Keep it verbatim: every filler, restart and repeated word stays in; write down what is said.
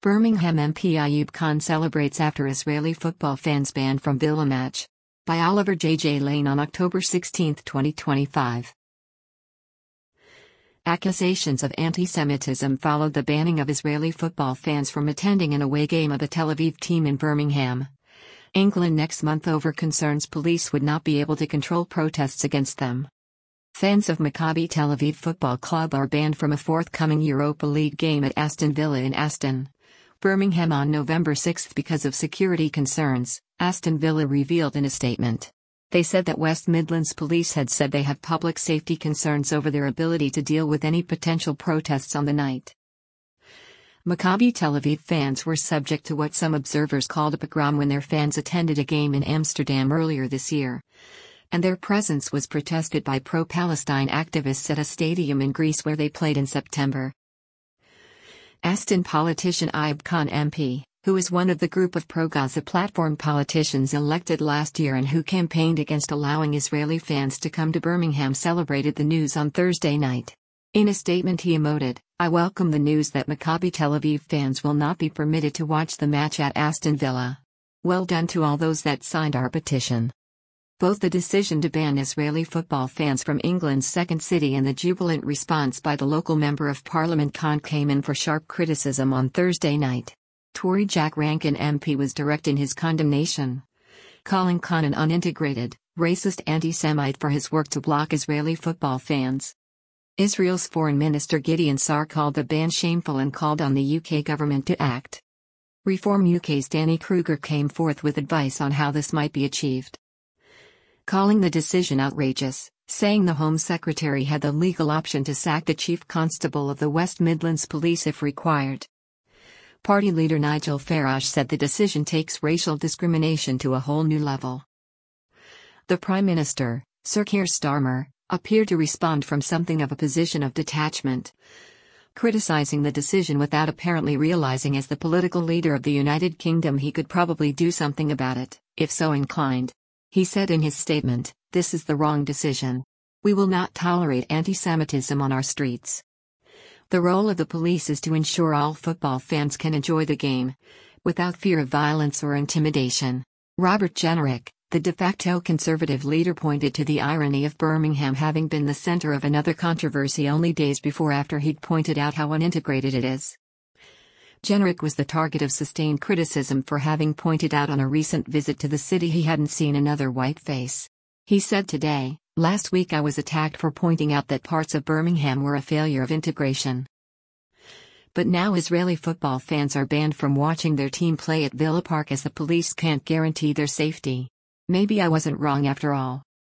Birmingham M P Ayub Khan celebrates after Israeli football fans banned from Villa match. By Oliver J J Lane on October sixteenth, twenty twenty-five. Accusations of anti-Semitism followed the banning of Israeli football fans from attending an away game of the Tel Aviv team in Birmingham, England next month over concerns police would not be able to control protests against them. Fans of Maccabi Tel Aviv Football Club are banned from a forthcoming Europa League game at Aston Villa in Aston, Birmingham on November sixth because of security concerns, Aston Villa revealed in a statement. They said that West Midlands Police had said they have public safety concerns over their ability to deal with any potential protests on the night. Maccabi Tel Aviv fans were subject to what some observers called a pogrom when their fans attended a game in Amsterdam earlier this year, and their presence was protested by pro-Palestine activists at a stadium in Greece where they played in September. Aston politician Ayub Khan M P, who is one of the group of pro-Gaza platform politicians elected last year and who campaigned against allowing Israeli fans to come to Birmingham, celebrated the news on Thursday night. In a statement he emoted, "I welcome the news that Maccabi Tel Aviv fans will not be permitted to watch the match at Aston Villa. Well done to all those that signed our petition." Both the decision to ban Israeli football fans from England's second city and the jubilant response by the local Member of Parliament Khan came in for sharp criticism on Thursday night. Tory Jack Rankin M P was direct in his condemnation, calling Khan an unintegrated, racist anti-Semite for his work to block Israeli football fans. Israel's Foreign Minister Gideon Sa'ar called the ban shameful and called on the U K government to act. Reform U K's Danny Kruger came forth with advice on how this might be achieved, calling the decision outrageous, saying the Home Secretary had the legal option to sack the Chief Constable of the West Midlands Police if required. Party leader Nigel Farage said the decision takes racial discrimination to a whole new level. The Prime Minister, Sir Keir Starmer, appeared to respond from something of a position of detachment, criticizing the decision without apparently realizing as the political leader of the United Kingdom he could probably do something about it, if so inclined. He said in his statement, "This is the wrong decision. We will not tolerate anti-Semitism on our streets. The role of the police is to ensure all football fans can enjoy the game, without fear of violence or intimidation." Robert Jenrick, the de facto Conservative leader, pointed to the irony of Birmingham having been the centre of another controversy only days before after he'd pointed out how unintegrated it is. Jenrick was the target of sustained criticism for having pointed out on a recent visit to the city he hadn't seen another white face. He said today, "Last week I was attacked for pointing out that parts of Birmingham were a failure of integration. But now Israeli football fans are banned from watching their team play at Villa Park as the police can't guarantee their safety. Maybe I wasn't wrong after all."